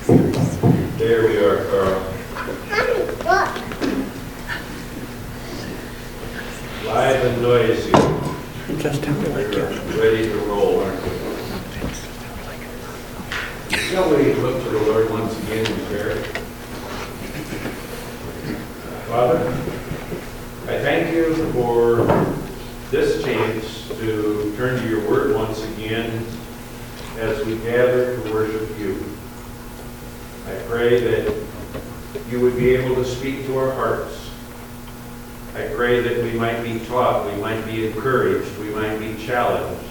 There we are, Carl. Live and noisy. We're ready to roll, aren't we? Shall we look to the Lord once again in prayer? Father, I thank you for this chance to turn to your word once again as we gather to worship you. I pray that you would be able to speak to our hearts. I pray that we might be taught, we might be encouraged, we might be challenged.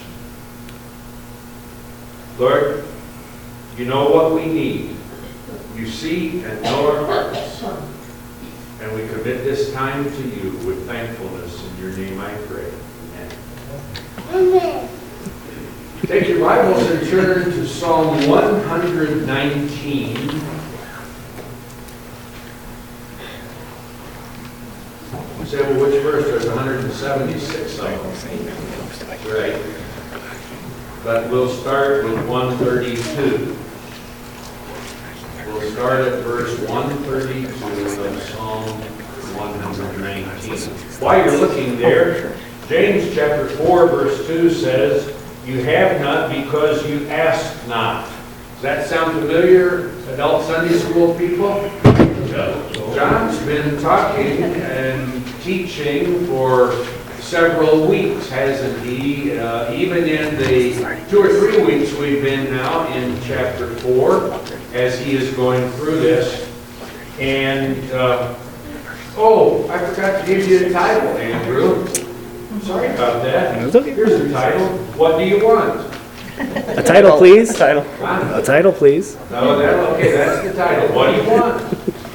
Lord, you know what we need. You see and know our hearts. And we commit this time to you with thankfulness. In your name I pray. Amen. Amen. Take your Bibles and turn to Psalm 119. You say, well, which verse? There's 176 of them. Right. But we'll start with 132. We'll start at verse 132 of Psalm 119. While you're looking there, James chapter 4, verse 2 says, you have not because you ask not. Does that sound familiar, adult Sunday school people? John's been talking and teaching for several weeks, hasn't he? Even in the 2 or 3 weeks we've been now in chapter 4, as he is going through this. And, oh, I forgot to give you the title, Andrew. Sorry about that. Here's the title. What do you want? A title, please. Huh? A title, please. No, okay, that's the title. What do you want?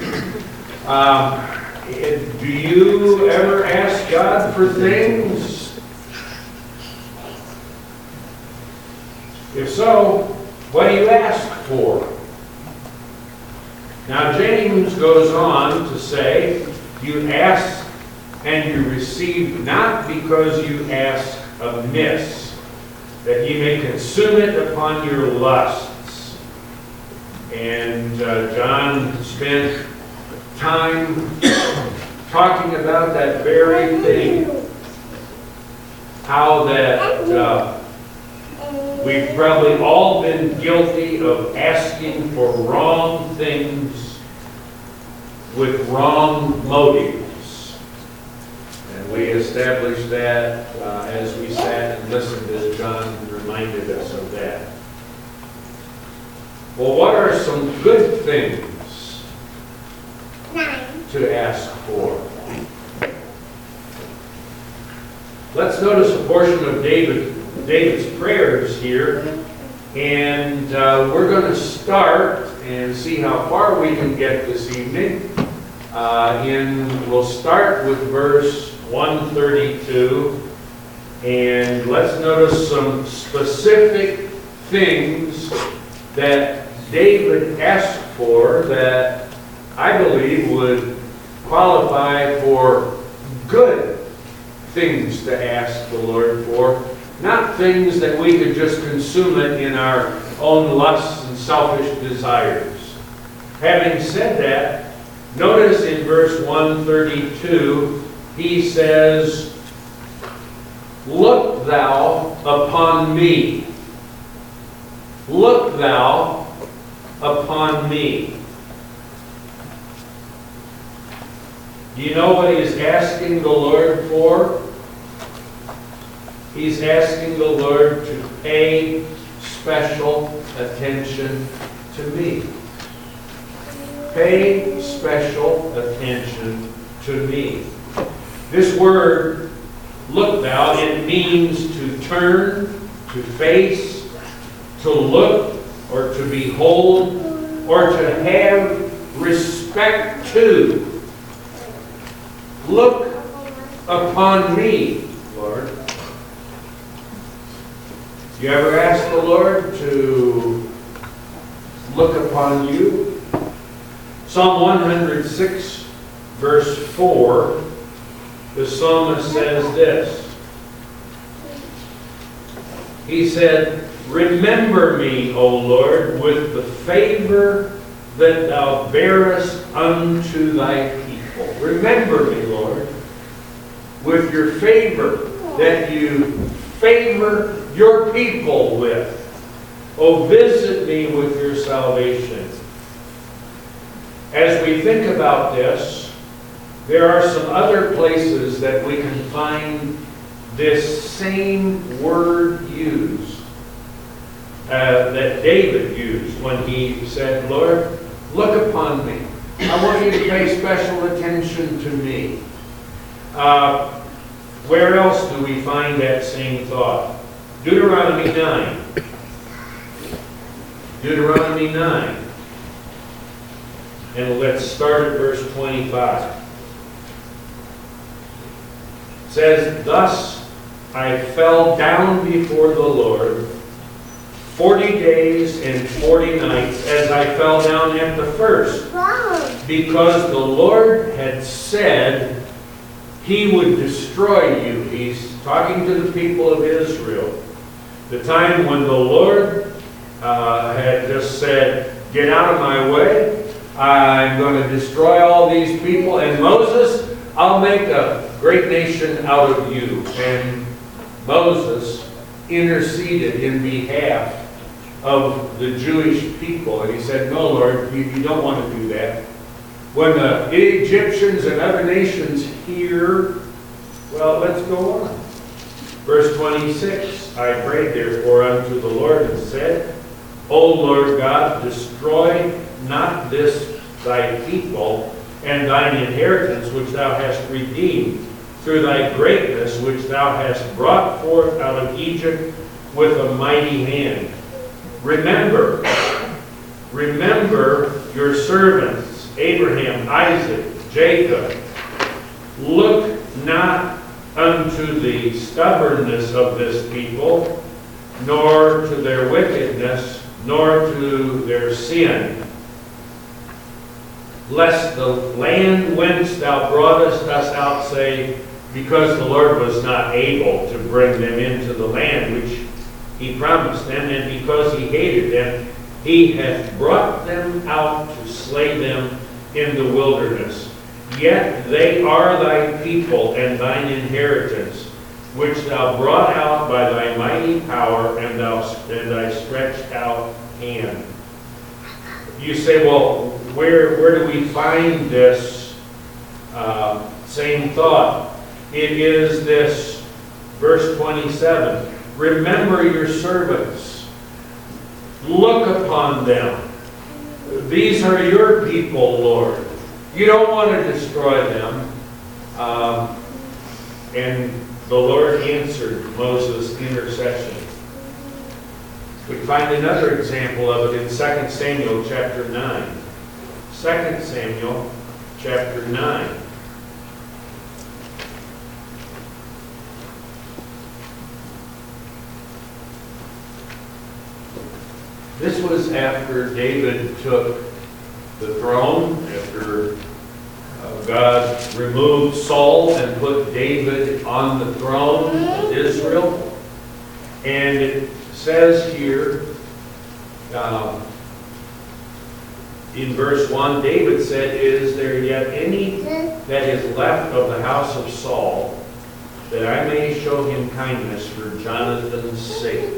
Do you ever ask God for things? If so, what do you ask for? Now, James goes on to say, you ask and you receive not because you ask amiss, that ye may consume it upon your lusts. And John spent time talking about that very thing. How that we've probably all been guilty of asking for wrong things with wrong motives. And we established that as we sat and listened as John reminded us of that. Well, what are some good things to ask for? Let's notice a portion of David's prayers here, and we're going to start and see how far we can get this evening. We'll start with verse 132, and let's notice some specific things that David asked for that I believe would qualify for good things to ask the Lord for, not things that we could just consume it in our own lusts and selfish desires. Having said that, notice in verse 132, he says, look thou upon me. Look thou upon me. Do you know what he's asking the Lord for? He's asking the Lord to pay special attention to me. Pay special attention to me. This word, look thou, it means to turn, to face, to look, or to behold, or to have respect to. Look upon me, Lord. You ever ask the Lord to look upon you? Psalm 106, verse 4, the psalmist says this. He said, remember me, O Lord, with the favor that thou bearest unto thy people. Remember me, Lord, with your favor that you favor your people with. Oh, visit me with your salvation. As we think about this, there are some other places that we can find this same word used that David used when he said, Lord, look upon me. I want you to pay special attention to me. Where else do we find that same thought? Deuteronomy 9. Deuteronomy 9. And let's start at verse 25. It says, Thus I fell down before the Lord 40 days and 40 nights, as I fell down at the first, because the Lord had said he would destroy you. He's talking to the people of Israel. The time when the Lord had just said, get out of my way. I'm going to destroy all these people. And Moses, I'll make a great nation out of you. And Moses interceded in behalf of the Jewish people. And he said, no, Lord, you don't want to do that. When the Egyptians and other nations hear, well, let's go on. Verse 26, I prayed therefore unto the Lord and said, O Lord God, destroy not this thy people and thine inheritance which thou hast redeemed through thy greatness which thou hast brought forth out of Egypt with a mighty hand. Remember your servants, Abraham, Isaac, Jacob. Look not unto the stubbornness of this people, nor to their wickedness, nor to their sin, lest the land whence thou broughtest us out say, because the Lord was not able to bring them into the land which he promised them, and because he hated them, he hath brought them out to slay them in the wilderness. Yet they are thy people and thine inheritance, which thou brought out by thy mighty power and thy stretched out hand. You say, well, where do we find this same thought? It is this, verse 27. Remember your servants. Look upon them. These are your people, Lord. You don't want to destroy them. And the Lord answered Moses' intercession. We find another example of it in 2 Samuel chapter 9. 2 Samuel chapter 9. This was after David took the throne, after God removed Saul and put David on the throne of Israel. And it says here, in verse 1, David said, is there yet any that is left of the house of Saul, that I may show him kindness for Jonathan's sake?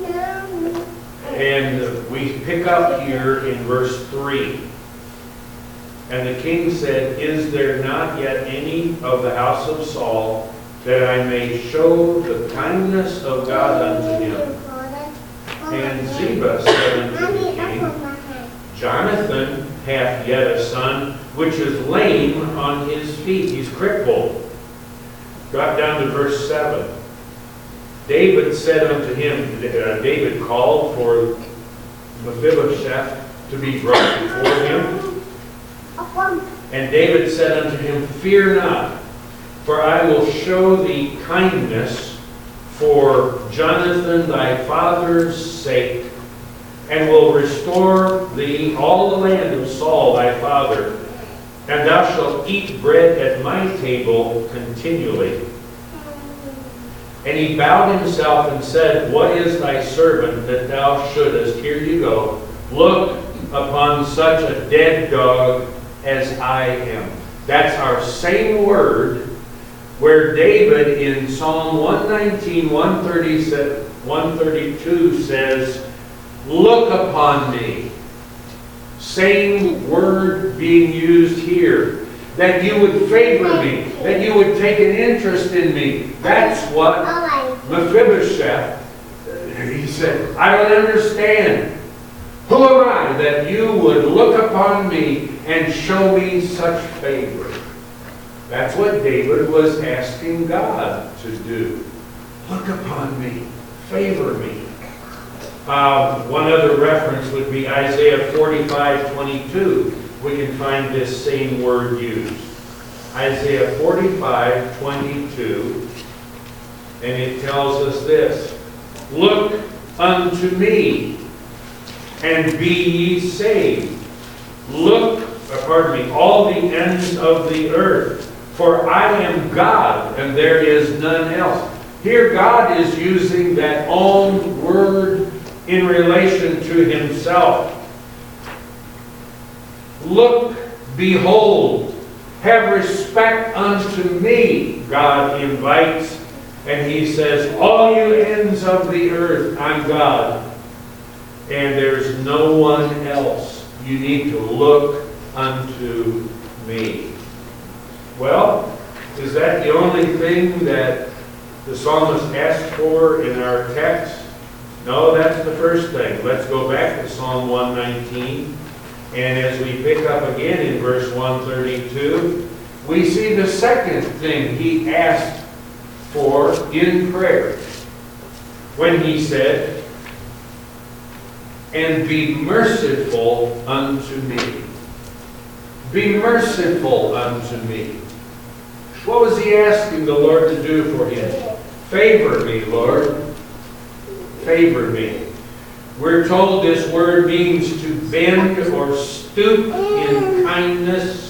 And we pick up here in verse 3. And the king said, is there not yet any of the house of Saul, that I may show the kindness of God unto him? And Ziba said unto the king, Jonathan hath yet a son, which is lame on his feet. He's crippled. Drop down to verse 7. David said unto him, David called for Mephibosheth to be brought before him. And David said unto him, fear not, for I will show thee kindness for Jonathan thy father's sake, and will restore thee all the land of Saul thy father, and thou shalt eat bread at my table continually. And he bowed himself and said, what is thy servant that thou shouldest, here you go, look upon such a dead dog as I am. That's our same word where David in Psalm 119, 132 says, look upon me. Same word being used here. That you would favor me. That you would take an interest in me. That's what Mephibosheth, he said, I don't understand. Who am I that you would look upon me and show me such favor? That's what David was asking God to do. Look upon me. Favor me. One other reference would be Isaiah 45:22. We can find this same word used. Isaiah 45:22. And it tells us this. Look unto me, and be ye saved. Look, all the ends of the earth. For I am God, and there is none else. Here God is using that own word in relation to himself. Look, behold, have respect unto me, God invites. And he says, all you ends of the earth, I'm God. And there's no one else. You need to look unto me. Well, is that the only thing that the psalmist asked for in our text? No, that's the first thing. Let's go back to Psalm 119. And as we pick up again in verse 132, we see the second thing he asked for in prayer. When he said, and be merciful unto me. Be merciful unto me. What was he asking the Lord to do for him? Favor me, Lord. Favor me. We're told this word means to bend or stoop in kindness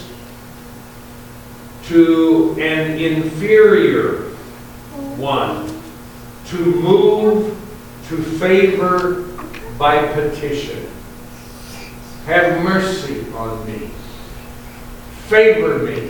to an inferior one. To move to favor by petition. Have mercy on me. Favor me.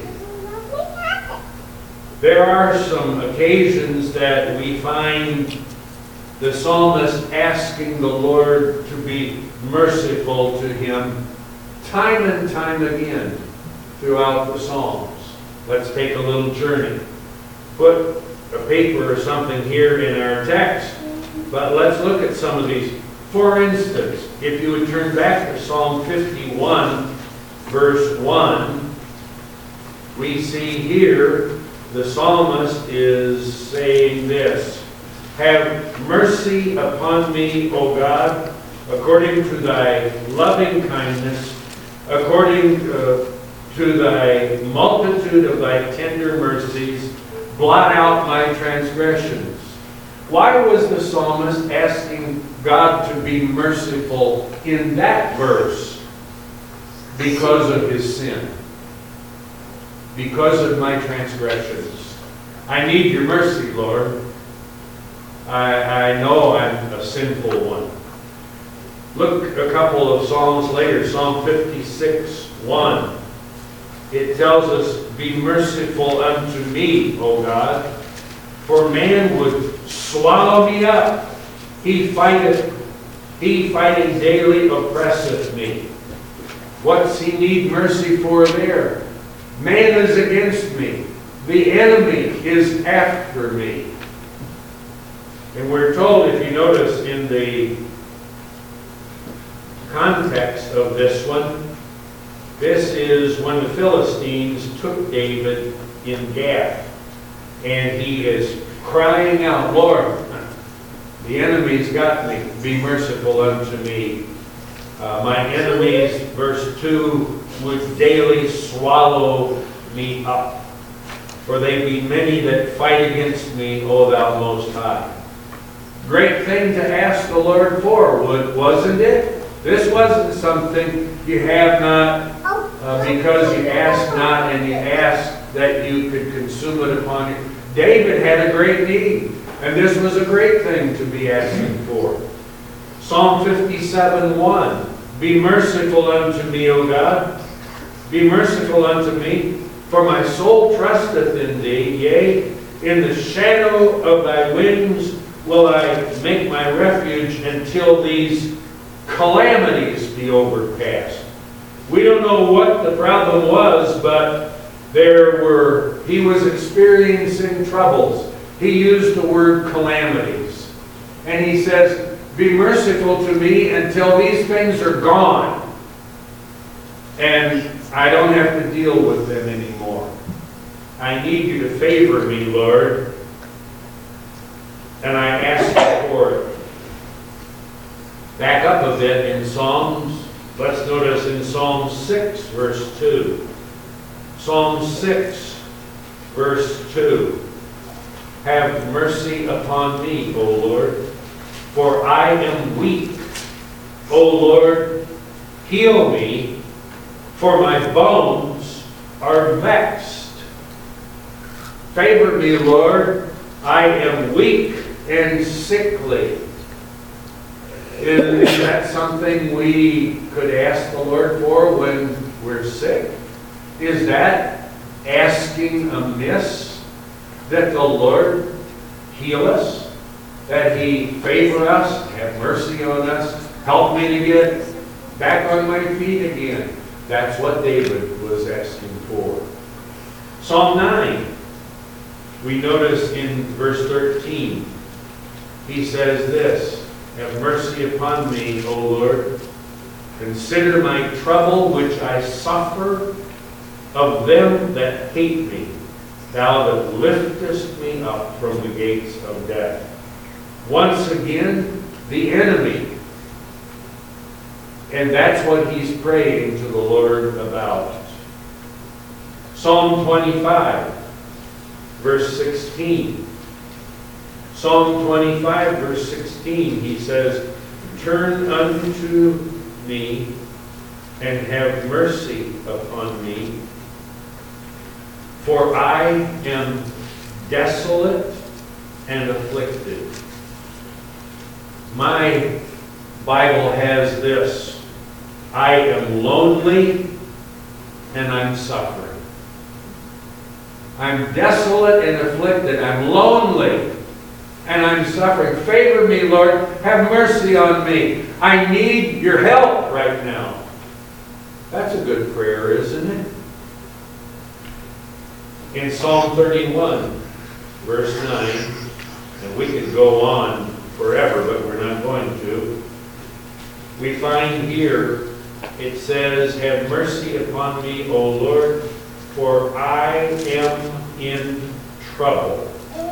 There are some occasions that we find the psalmist asking the Lord to be merciful to him time and time again throughout the Psalms. Let's take a little journey. Put a paper or something here in our text, but let's look at some of these. For instance, if you would turn back to Psalm 51, verse 1, we see here the psalmist is saying this, have mercy upon me, O God, according to thy loving kindness, according to thy multitude of thy tender mercies, blot out my transgressions. Why was the psalmist asking God to be merciful in that verse? Because of his sin. Because of my transgressions. I need your mercy, Lord. I know I'm a sinful one. Look a couple of Psalms later, Psalm 56:1. It tells us, be merciful unto me, O God, for man would swallow me up. He fighting daily oppresseth me. What's he need mercy for there? Man is against me. The enemy is after me. And we're told, if you notice in the context of this one, this is when the Philistines took David in Gath. And he is crying out, Lord, the enemy's got me. Be merciful unto me. My enemies, verse 2, would daily swallow me up. For they be many that fight against me, O thou Most High. Great thing to ask the Lord for, wasn't it? This wasn't something you have not because you ask not and you ask that you could consume it upon you. David had a great need, and this was a great thing to be asking for. Psalm 57:1. Be merciful unto me, O God. Be merciful unto me, for my soul trusteth in thee. Yea, in the shadow of thy wings will I make my refuge until these calamities be overpassed. We don't know what the problem was, but he was experiencing troubles. He used the word calamities. And he says, be merciful to me until these things are gone. And I don't have to deal with them anymore. I need you to favor me, Lord. And I ask you for it. Back up a bit in Psalms. Let's notice in Psalm 6, verse 2. Psalm 6, verse 2. Have mercy upon me, O Lord, for I am weak. O Lord, heal me, for my bones are vexed. Favor me, Lord, I am weak and sickly. Is that something we could ask the Lord for when we're sick? Is that asking amiss that the Lord heal us? That He favor us, have mercy on us, help me to get back on my feet again? That's what David was asking for. Psalm 9, we notice in verse 13, he says this, have mercy upon me, O Lord. Consider my trouble which I suffer of them that hate me. Thou that liftest me up from the gates of death. Once again, the enemy. And that's what he's praying to the Lord about. Psalm 25, verse 16. Psalm 25, verse 16, he says, turn unto me and have mercy upon me, for I am desolate and afflicted. My Bible has this, I am lonely and I'm suffering. I'm desolate and afflicted. I'm lonely and I'm suffering. Favor me, Lord. Have mercy on me. I need your help right now. That's a good prayer, isn't it? In Psalm 31, verse 9, and we could go on forever, but we're not going to. We find here, it says, have mercy upon me, O Lord, for I am in trouble.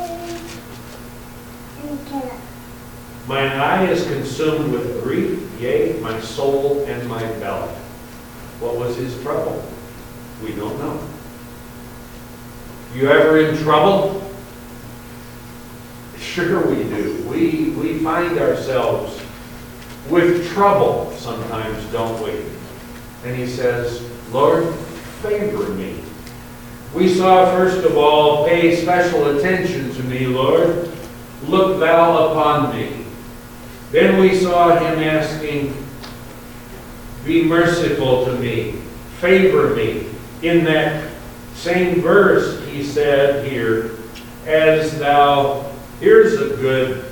Mine eye is consumed with grief, yea, my soul and my belly. What was his trouble? We don't know. You ever in trouble? Sure we do. We find ourselves with trouble sometimes, don't we? And he says, Lord, favor me. We saw, first of all, pay special attention to me, Lord. Look thou upon me. Then we saw him asking, be merciful to me. Favor me. In that same verse, he said here, as thou, here's a good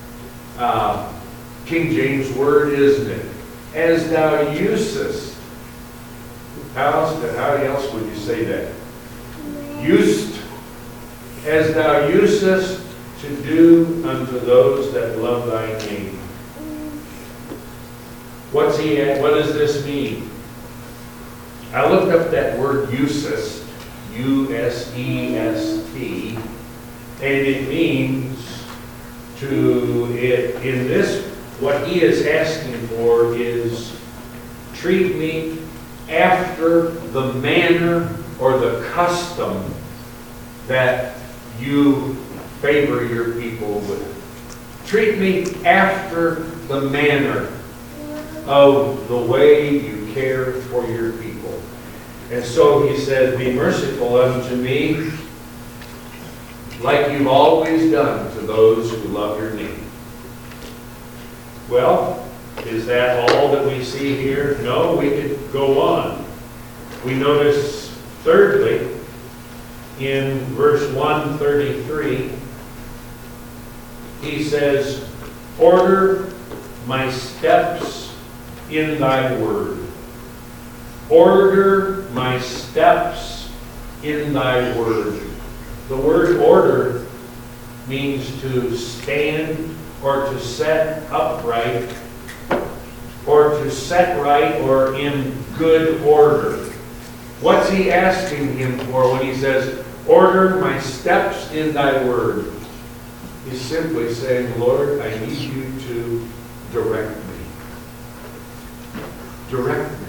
King James word, isn't it? As thou usest. How else would you say that? Used. As thou usest to do unto those that love thy name. What does this mean? I looked up that word usest, U-S-E-S-T, and it means what he is asking for is treat me after the manner or the custom that you favor your people with. Treat me after the manner of the way you care for your people. And so he said, be merciful unto me like you've always done to those who love your name. Well, Is that all that we see here? No, we could go on. We notice, thirdly, in verse 133, he says, order my steps in thy word. Order my steps in thy word. The word order means to stand or to set upright or to set right or in good order. What's he asking him for when he says, order my steps in thy word? He's simply saying, Lord, I need you to direct me. Direct me.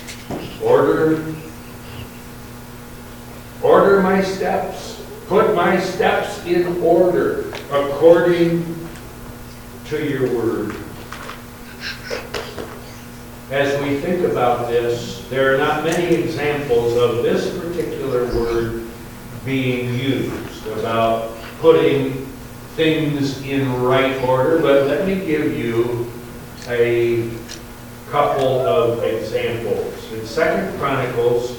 Order my steps. Put my steps in order according to your word. As we think about this, there are not many examples of this particular word being used about putting things in right order, but let me give you a couple of examples. In 2 Chronicles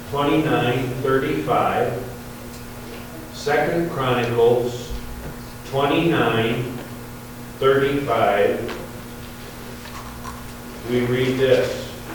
29:35, 2 Chronicles 29:35, we read this.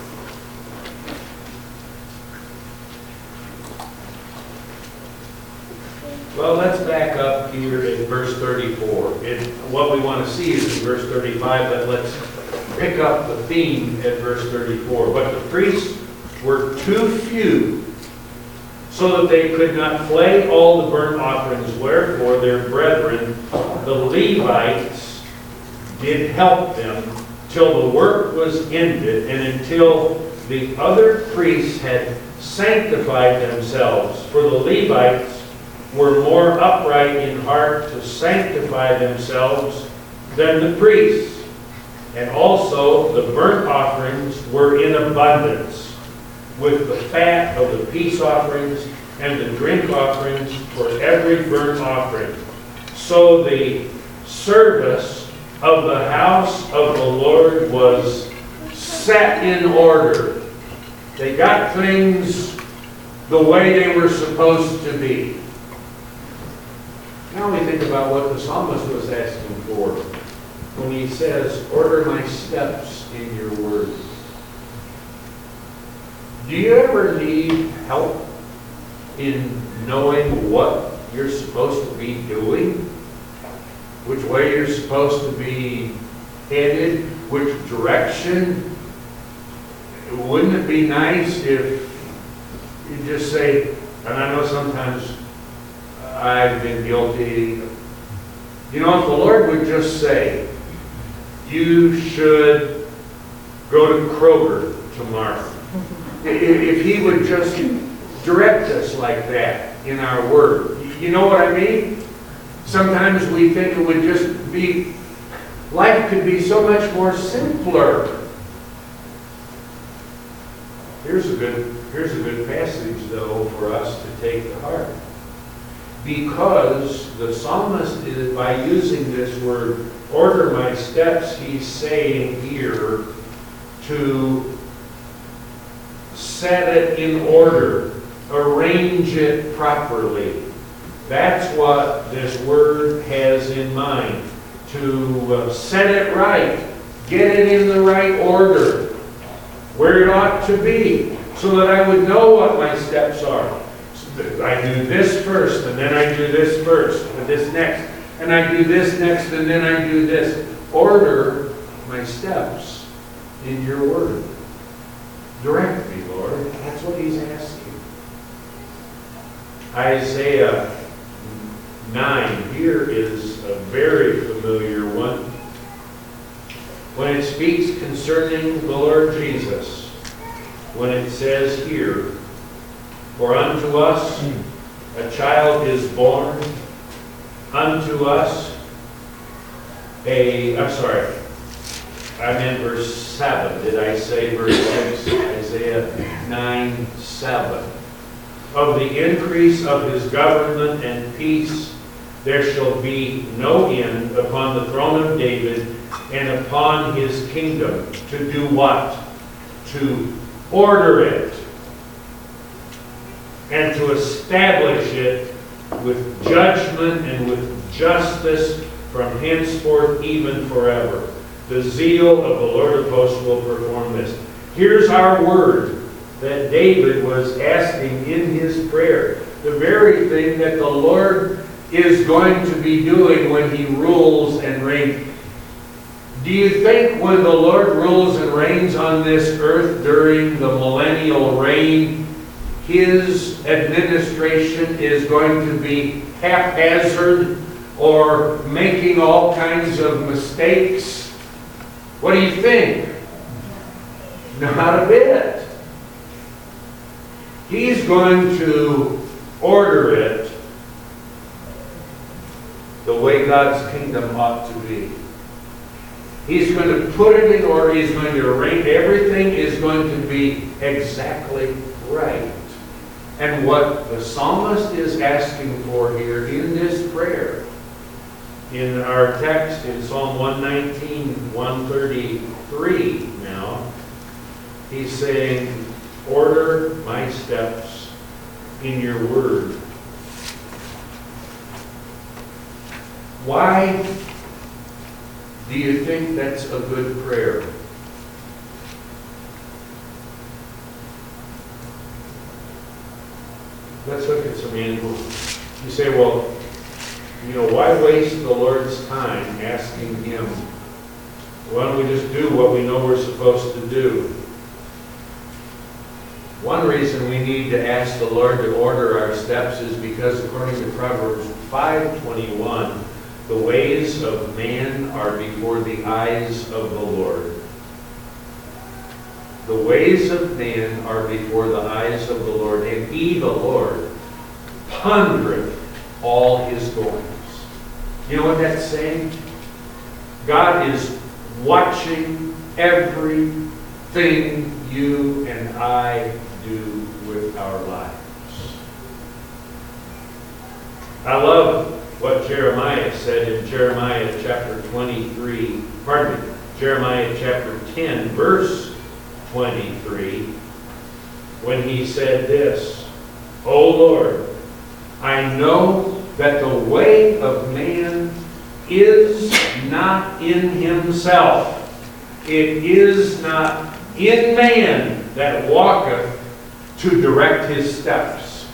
Well, let's back up here in verse 34. What we want to see is in verse 35, but let's pick up the theme at verse 34. But the priests were too few, so that they could not flay all the burnt offerings, wherefore their brethren, the Levites, did help them till the work was ended, and until the other priests had sanctified themselves. For the Levites were more upright in heart to sanctify themselves than the priests. And also the burnt offerings were in abundance, with the fat of the peace offerings and the drink offerings for every burnt offering. So the service of the house of the Lord was set in order. They got things the way they were supposed to be. Now we think about what the psalmist was asking for when he says, order my steps in your word. Do you ever need help in knowing what you're supposed to be doing? Which way you're supposed to be headed? Which direction? Wouldn't it be nice if you just say, and I know sometimes I've been guilty, you know, if the Lord would just say, you should go to Kroger tomorrow. If he would just direct us like that in our word. You know what I mean? Sometimes we think it would just be, life could be so much more simpler. Here's a good passage, though, for us to take to heart. Because the psalmist, by using this word, order my steps, he's saying here to set it in order, arrange it properly. That's what this word has in mind. To set it right, get it in the right order, where it ought to be, so that I would know what my steps are. I do this first, and then I do this first, and this next, and I do this next, and then I do this. Order my steps in your word. Direct me, Lord. That's what he's asking. Isaiah 9 here is a very familiar one. When it speaks concerning the Lord Jesus, when it says here, for unto us a child is born, unto us I meant verse 7. Did I say verse 6? Isaiah 9:7. Of the increase of his government and peace there shall be no end upon the throne of David and upon his kingdom. To do what? To order it and to establish it with judgment and with justice from henceforth even forever. The zeal of the Lord of hosts will perform this. Here's our word that David was asking in his prayer. The very thing that the Lord is going to be doing when he rules and reigns. Do you think when the Lord rules and reigns on this earth during the millennial reign, his administration is going to be haphazard or making all kinds of mistakes? What do you think? Not a bit. He's going to order it the way God's kingdom ought to be. He's going to put it in order. He's going to arrange. Everything is going to be exactly right. And what the psalmist is asking for here in this prayer, in our text in Psalm 119, 133 now, he's saying, order my steps in your word. Why do you think that's a good prayer? Let's look at some angles. You say, well, why waste the Lord's time asking him? Why don't we just do what we know we're supposed to do? One reason we need to ask the Lord to order our steps is because according to Proverbs 5:21, the ways of man are before the eyes of the Lord. The ways of man are before the eyes of the Lord, and he, the Lord, pondereth all his goings. You know what that's saying? God is watching everything you and I do with our lives. I love what Jeremiah said in Jeremiah chapter 10, verse 23, when he said this, O Lord, I know that the way of man is not in himself. It is not in man that walketh to direct his steps.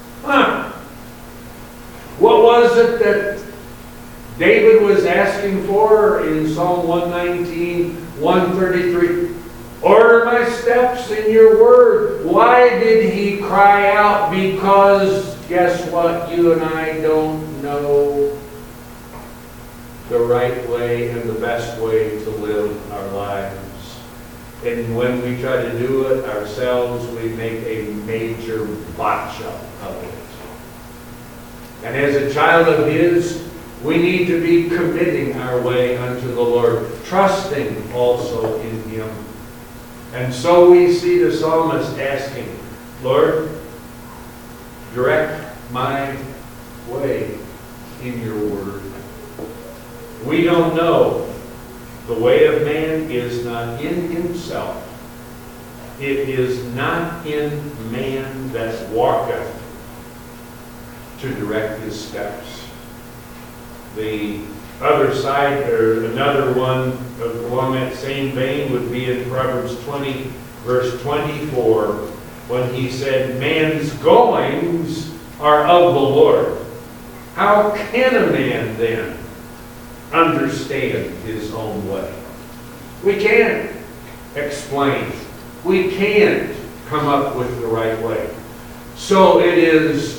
What was it that David was asking for in Psalm 119, 133? Order my steps in your word. Why did he cry out? Because guess what? You and I don't know the right way and the best way to live our lives. And when we try to do it ourselves, we make a major botch up of it. And as a child of his, we need to be committing our way unto the Lord, trusting also in him. And so we see the psalmist asking, Lord, direct my way in your word. We don't know. The way of man is not in himself. It is not in man that walketh to direct his steps. The other side, or another one along that same vein, would be in Proverbs 20, verse 24, when he said, man's goings are of the Lord. How can a man then understand his own way? We can't explain. We can't come up with the right way. So it is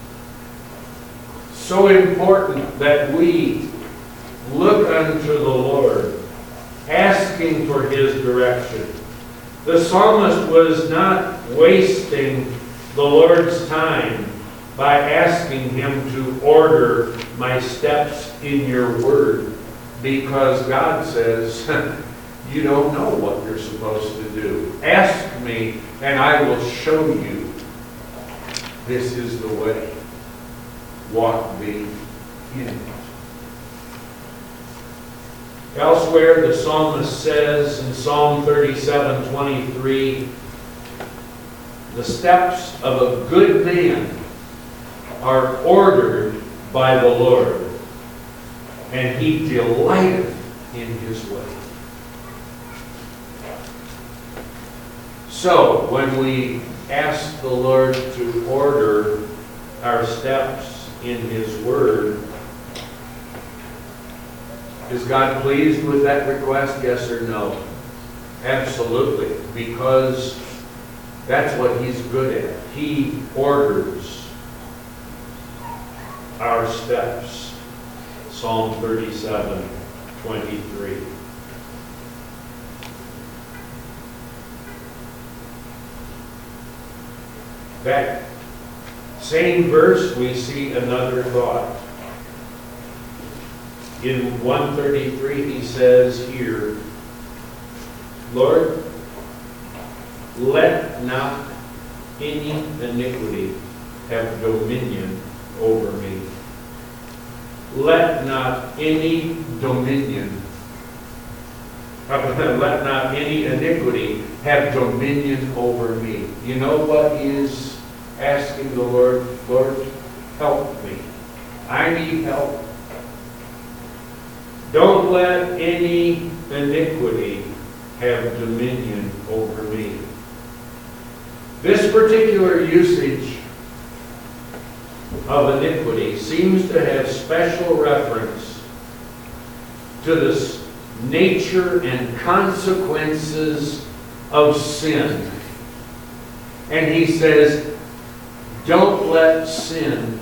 so important that we look unto the Lord, asking for his direction. The psalmist was not wasting the Lord's time by asking him to order my steps in your word, because God says, you don't know what you're supposed to do. Ask me, and I will show you. This is the way. Walk thee in it. Elsewhere, the psalmist says in Psalm 37:23, the steps of a good man are ordered by the Lord, and he delighteth in his way. So, when we ask the Lord to order our steps in his word, is God pleased with that request, yes or no? Absolutely, because that's what he's good at. He orders our steps. Psalm 37:23. That same verse, we see another thought. In 133, he says here, Lord, let not any iniquity have dominion over me. Let not any dominion, let not any iniquity have dominion over me. You know what he is asking the Lord? Lord, help me. I need help. Don't let any iniquity have dominion over me. This particular usage of iniquity seems to have special reference to the nature and consequences of sin. And he says, don't let sin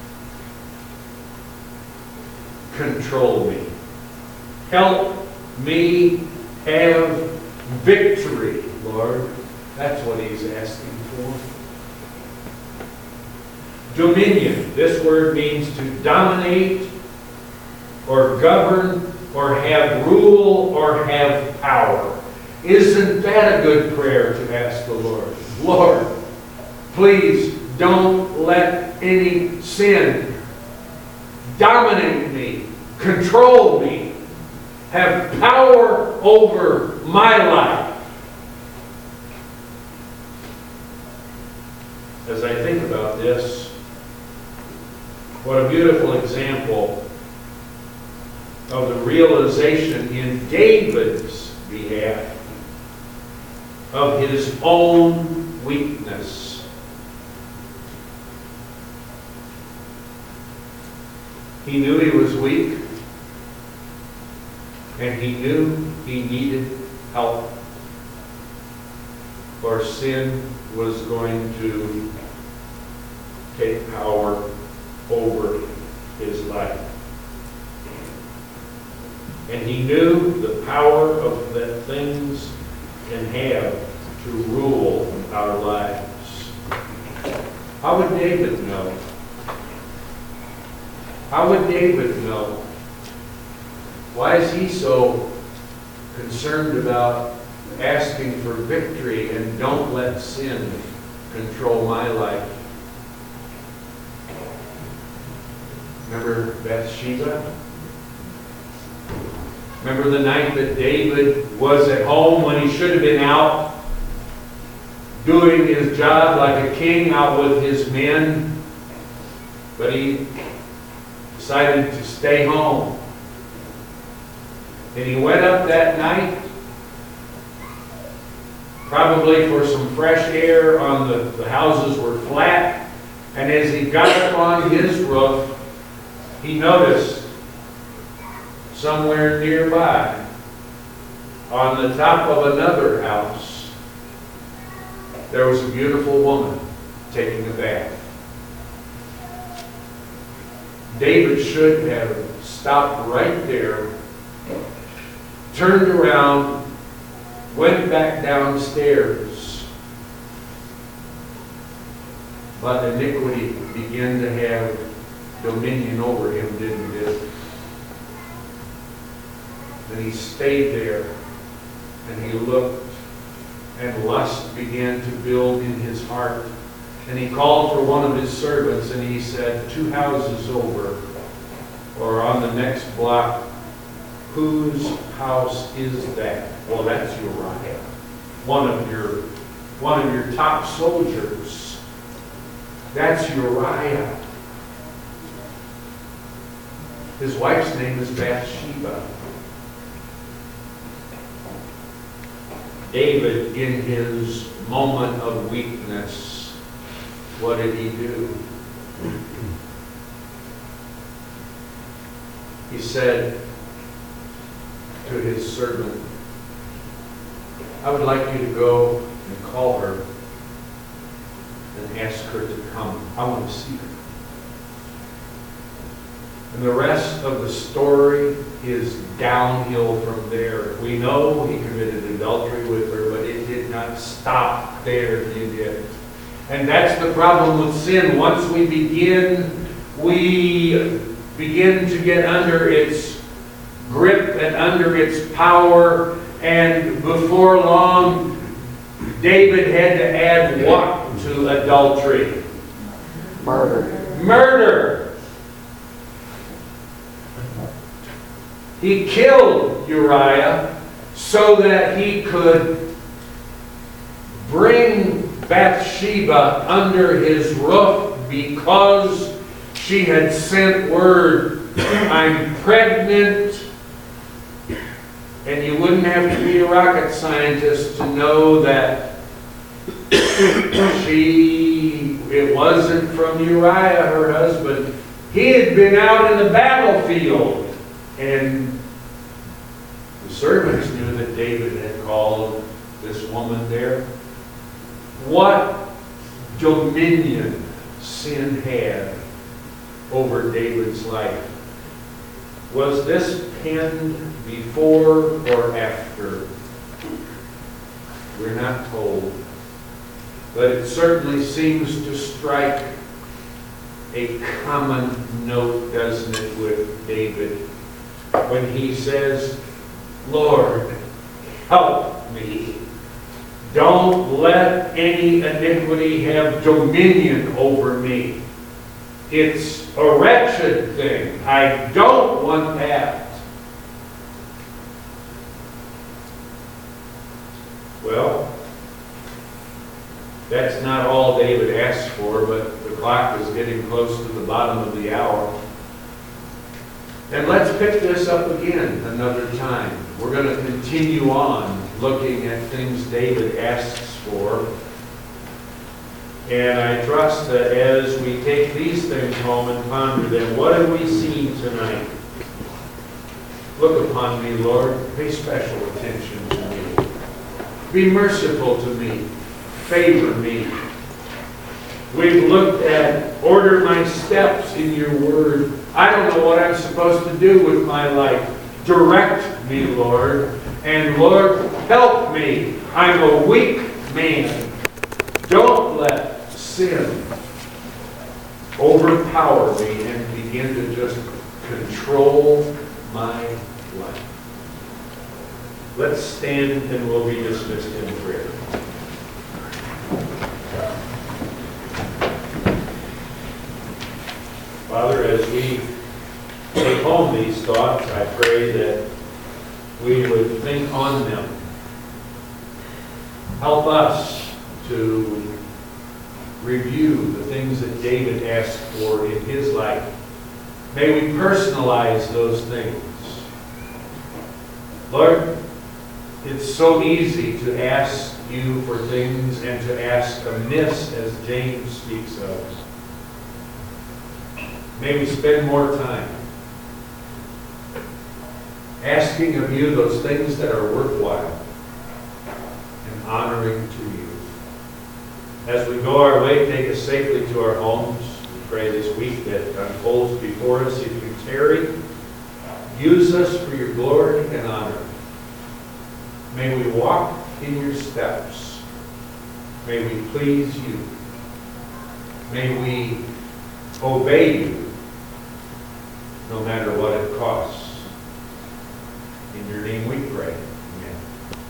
control me. Help me have victory, Lord. That's what he's asking for. Dominion. This word means to dominate or govern or have rule or have power. Isn't that a good prayer to ask the Lord? Lord, please don't let any sin dominate me, control me, have power over my life. As I think about this, what a beautiful example of the realization in David's behalf of his own weakness. He knew he was weak, and he knew he needed help, or sin was going to take power over his life. And he knew the power of that things can have to rule our lives. How would David know? How would David know? Why is he so concerned about asking for victory and don't let sin control my life? Remember Bathsheba? Remember the night that David was at home when he should have been out doing his job like a king out with his men, but he decided to stay home. And he went up that night, probably for some fresh air. The houses were flat, and as he got up on his roof, he noticed somewhere nearby, on the top of another house, there was a beautiful woman taking a bath. David should have stopped right there, turned around, went back downstairs. But iniquity began to have dominion over him, didn't it? And he stayed there, and he looked, and lust began to build in his heart. And he called for one of his servants, and he said, 2 houses over, or on the next block, whose house is that? Well, that's Uriah, one of your top soldiers. That's Uriah. His wife's name is Bathsheba. David, in his moment of weakness, what did he do? He said to his servant, I would like you to go and call her and ask her to come. I want to see her. And the rest of the story is downhill from there. We know he committed adultery with her, but it did not stop there, did it? And that's the problem with sin. Once we begin to get under its grip and under its power, and before long, David had to add what to adultery? Murder. He killed Uriah so that he could bring Bathsheba under his roof because she had sent word, I'm pregnant. And you wouldn't have to be a rocket scientist to know that it wasn't from Uriah, her husband. He had been out in the battlefield. And the servants knew that David had called this woman there. What dominion sin had over David's life. Was this penned before or after? We're not told. But it certainly seems to strike a common note, doesn't it, with David? When he says, Lord, help me. Don't let any iniquity have dominion over me. It's a wretched thing. I don't want that. Well, that's not all David asked for, but the clock was getting close to the bottom of the hour. And let's pick this up again another time. We're going to continue on looking at things David asks for. And I trust that as we take these things home and ponder them, what have we seen tonight? Look upon me, Lord. Pay special attention to me. Be merciful to me. Favor me. We've looked at order my steps in your word. I don't know what I'm supposed to do with my life. Direct me, Lord. And Lord, help me. I'm a weak man. Don't let sin overpower me and begin to just control my life. Let's stand and we'll be dismissed in prayer. Father, as we take home these thoughts, I pray that we would think on them. Help us to review the things that David asked for in his life. May we personalize those things. Lord, it's so easy to ask you for things and to ask amiss, as James speaks of. May we spend more time asking of you those things that are worthwhile and honoring to you. As we go our way, take us safely to our homes. We pray this week that unfolds before us. If you tarry, use us for your glory and honor. May we walk in your steps. May we please you. May we obey you, no matter what it costs. In your name we pray.